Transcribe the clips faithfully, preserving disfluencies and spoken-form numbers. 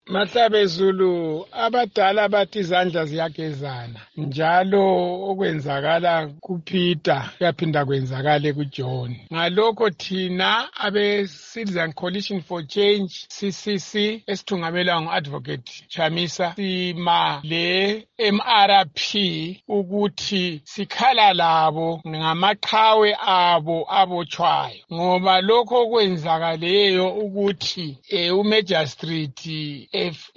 Mahlabe Zulu, abadala bathi izandla ziyagezana njalo okwenzakala kuPeter kuyaphinda kwenzakale kuJohn. Ngalokho thina abe Citizen Coalition for Change C C C esithungamelwa ngu-Advocate Chamisa sima le M R P ukuthi sikhala labo ngamaqhawe abo abotshwayo ngoba lokho kwenzakaleyo ukuthi e, uMagistrate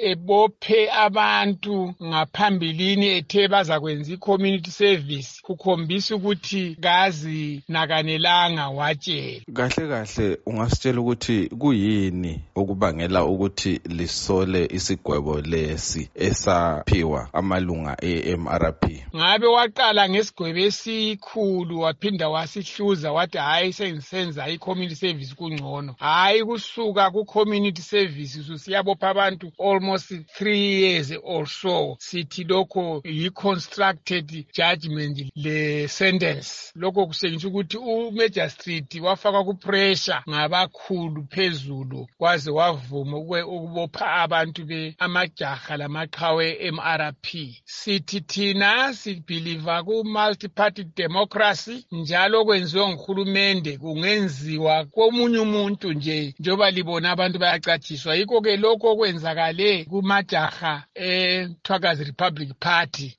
ebophe abantu ngaphambilini ethe bazakwenza i-community service kukhombisa ukuthi gazi nakanelanga watshela. Kahle kahle ungasitshela ukuthi kuyini okubangela ukuthi lisole isigwebo lesi esaphiwa amalunga e-M R P? Ngabe waqala ngesigwebo esikhulu waphinda wasihluza wathi hayi sengisenza i-community service kungcono. Hayi kusuka ku-community service susiyabopha abantu almost three years or so. Sithi lokho yi-constructed judgment le sentence. Lokho kusengisa ukuthi uMagistrate wafaka ku-pressure ngabakhulu phezulu kwaze wavuma ukubopha abantu be amajaha lamaqhawe M R P. Sithi thina sibhiliva ku-multi-party democracy njalo kwenziwa nguhulumende kungenziwa komunye umuntu nje njoba libona abantu bayacatshiswa. Yikho ke lokho kwenzakale kumajaha eThwakazi Republic Party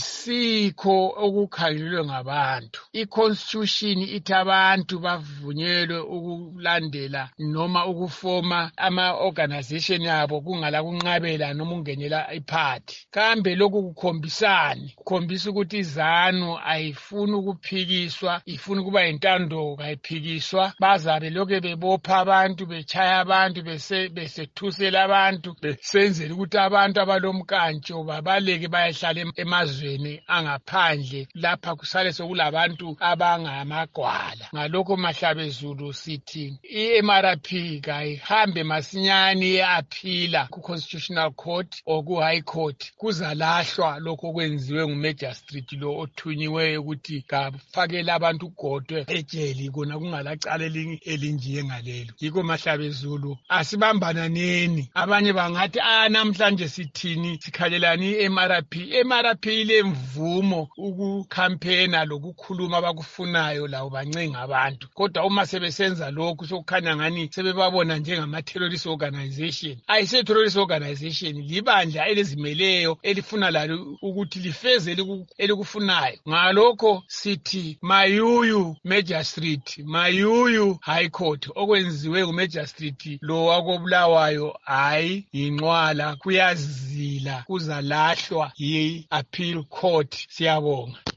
ayisikho okukhangelwe ngabantu. I-constitution ithi abantu bavunyelwe ukulandela noma ukufoma ama-organization yabo kungala kunqabela noma ungenela iparty. Kambe lokhu kukhombisani? Kukhombisa ukuthi izanu ayifuni ukuphikiswa, ifuna ukuba intando kayiphikiswa. Bazabe lokho bebopha abantu bechaya abantu bese besethusela abantu besenzela ukuthi abantu abalomkantsho babaleke bayehlala emazweni angaphandle lapha kusale sokulabantu abangamagwala. Ngalokho Mahlabe Zulu sithi i-M R P kayihambe masinyane yaphila ku-Constitutional Court or ku-High Court kuzalahlwa lokho kwenziwe nguMagistrate lo othunyiweyo ukuthi kafakela abantu ugodwe ejeli kona kungalacala elinjiye ngalelo. Yikho Mahlabe Zulu asibambananeni. Abanye bangathi ah namhlanje sithini sikhalelani i-M R P. I-M R P ile mvumo ukucampaigna lokukhuluma abakufunayo lawo bancenga abantu. Kodwa uma sebesenza lokhu sokukhanya ngani sebebabona njengama-terrorist organization. Ayise terrorist organization, libandla elizimeleyo elifuna lalo ukuthi lifeze elikufunayo. Ngalokho sithi mayuyu Magistrate, mayuyu High Court okwenziwe nguMagistrate lo wakobulawayo hayi yinqwala kuyazila kuzalahlwa yi-appeal court. Siyabonga.